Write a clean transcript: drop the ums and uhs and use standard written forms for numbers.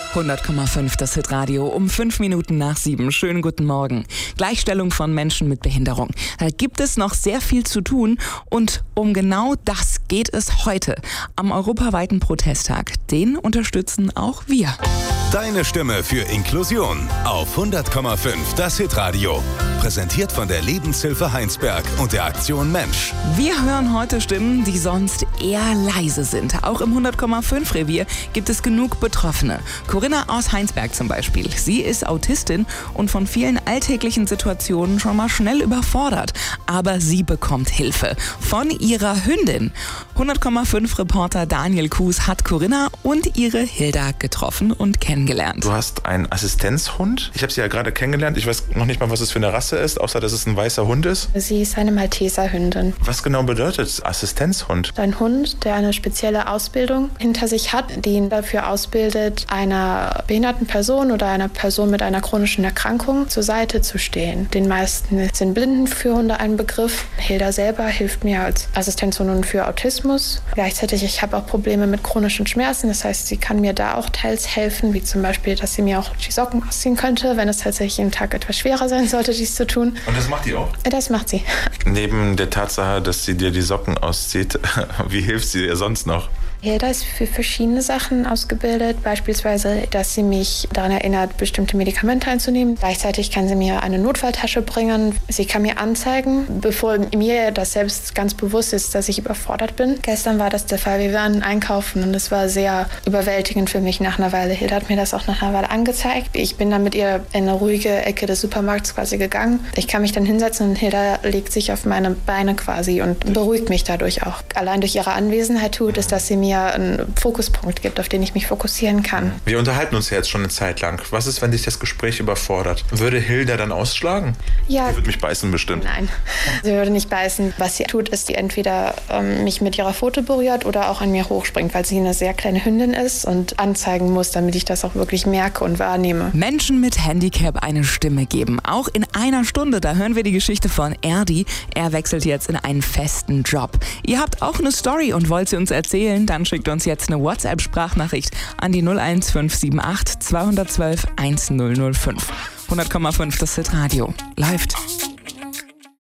100,5 das Hitradio um 5 Minuten nach 7. Schönen guten Morgen. Gleichstellung von Menschen mit Behinderung. Da gibt es noch sehr viel zu tun und um genau das geht es heute am europaweiten Protesttag. Den unterstützen auch wir. Deine Stimme für Inklusion auf 100,5 das Hitradio. Präsentiert von der Lebenshilfe Heinsberg und der Aktion Mensch. Wir hören heute Stimmen, die sonst eher leise sind. Auch im 100,5 Revier gibt es genug Betroffene. Corinna aus Heinsberg zum Beispiel. Sie ist Autistin und von vielen alltäglichen Situationen schon mal schnell überfordert. Aber sie bekommt Hilfe von ihrer Hündin. 100,5 Reporter Daniel Kuhs hat Corinna und ihre Hilda getroffen und kennengelernt. Du hast einen Assistenzhund. Ich habe sie ja gerade kennengelernt. Ich weiß noch nicht mal, was es für eine Rasse ist, außer dass es ein weißer Hund ist. Sie ist eine Malteser-Hündin. Was genau bedeutet Assistenzhund? Ein Hund, der eine spezielle Ausbildung hinter sich hat, die ihn dafür ausbildet, einer behinderten Person oder einer Person mit einer chronischen Erkrankung zur Seite zu stehen. Den meisten sind Blindenführhunde ein Begriff. Hilda selber hilft mir als Assistenzhundin für Autismus. Gleichzeitig, ich habe auch Probleme mit chronischen Schmerzen. Das heißt, sie kann mir da auch teils helfen, wie zum Beispiel, dass sie mir auch die Socken ausziehen könnte, wenn es tatsächlich im Tag etwas schwerer sein sollte, dies zu tun. Und das macht die auch? Das macht sie. Neben der Tatsache, dass sie dir die Socken auszieht, wie hilft sie dir sonst noch? Hilda ist für verschiedene Sachen ausgebildet, beispielsweise, dass sie mich daran erinnert, bestimmte Medikamente einzunehmen. Gleichzeitig kann sie mir eine Notfalltasche bringen. Sie kann mir anzeigen, bevor mir das selbst ganz bewusst ist, dass ich überfordert bin. Gestern war das der Fall. Wir waren einkaufen und es war sehr überwältigend für mich nach einer Weile. Hilda hat mir das auch nach einer Weile angezeigt. Ich bin dann mit ihr in eine ruhige Ecke des Supermarkts quasi gegangen. Ich kann mich dann hinsetzen und Hilda legt sich auf meine Beine quasi und beruhigt mich dadurch auch. Allein durch ihre Anwesenheit tut es, dass sie mir einen Fokuspunkt gibt, auf den ich mich fokussieren kann. Wir unterhalten uns ja jetzt schon eine Zeit lang. Was ist, wenn dich das Gespräch überfordert? Würde Hilda dann ausschlagen? Ja. Sie würde mich beißen bestimmt. Nein, sie würde nicht beißen. Was sie tut, ist, sie entweder mich mit ihrer Pfote berührt oder auch an mir hochspringt, weil sie eine sehr kleine Hündin ist und anzeigen muss, damit ich das auch wirklich merke und wahrnehme. Menschen mit Handicap eine Stimme geben. Auch in einer Stunde, da hören wir die Geschichte von Erdi. Er wechselt jetzt in einen festen Job. Ihr habt auch eine Story und wollt sie uns erzählen, dann schickt uns jetzt eine WhatsApp-Sprachnachricht an die 01578 212 1005. 100,5 das Hitradio. Läuft.